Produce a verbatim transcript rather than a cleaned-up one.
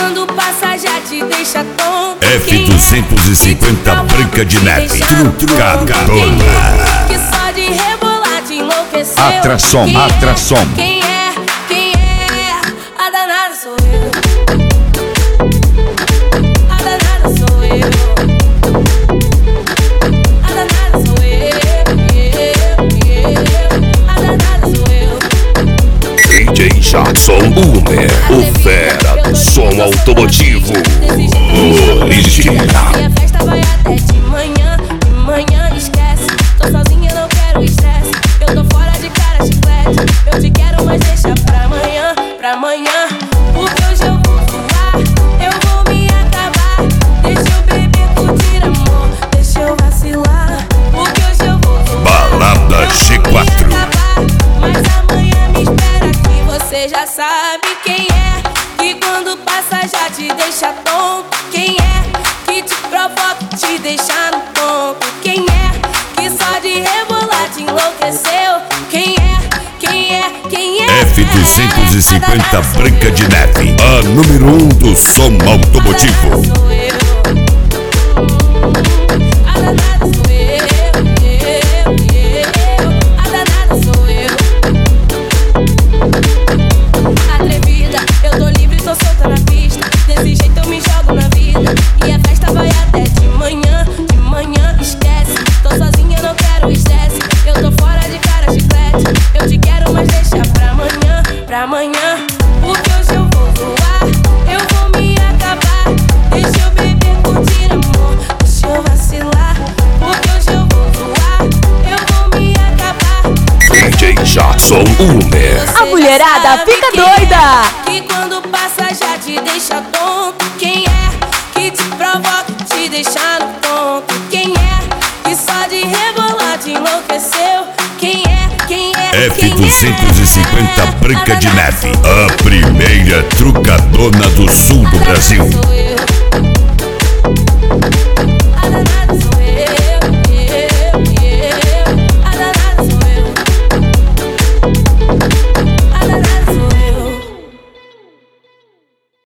quando passa já te deixa tonto. F duzentos e cinquenta Branca de Neve, trucadona. Que só de rebolar te enlouqueceu. Atração, Quem atração. É, quem é, quem é? A danada sou eu. A danada sou eu. A danada sou eu. A danada sou eu. D J Jackson Umer, o fera do som automotivo original. E a festa vai até de manhã, de manhã esquece. Tô sozinha, não quero estresse. Eu tô fora de cara, chiclete. Eu te quero, mas deixa pra amanhã, pra amanhã. Porque hoje eu vou voar, eu vou me acabar. Deixa eu beber, curtir amor, deixa eu vacilar. Porque hoje eu vou voar, Balada G quatro. mas amanhã me espera que você já sabe quem é. Que quando passa já te deixa tonto. Quem é que te provoca, te deixa no ponto. Quem é que só de rebolar te enlouqueceu. Quem é, quem é, quem é? F duzentos e cinquenta Branca de Neve, a número um do som automotivo. Sou eu. A danada sou eu. A danada sou eu. Atrevida, eu tô livre, tô solta na pista. Desse jeito eu me jogo na vida. E a festa vai até de manhã, de manhã esquece. Tô sozinha, não quero estresse. Eu tô fora de cara, chiclete. Eu te quero, mas deixa pra amanhã, pra amanhã. Porque hoje eu vou voar, eu vou me acabar. Deixa eu beber, curtir amor, deixa eu vacilar. Porque hoje eu vou voar, eu vou me acabar. D J Jackson Umer. A mulherada fica doida. Que quando passa já te deixa tonto. Quem é que te provoca, te deixa no ponto. Quem é que só de rebolar te enlouqueceu. Quem é, quem é, F quem duzentos e cinquenta é? Branca de Neve, a primeira trucadona do sul do Brasil. Sou eu. A danada sou eu.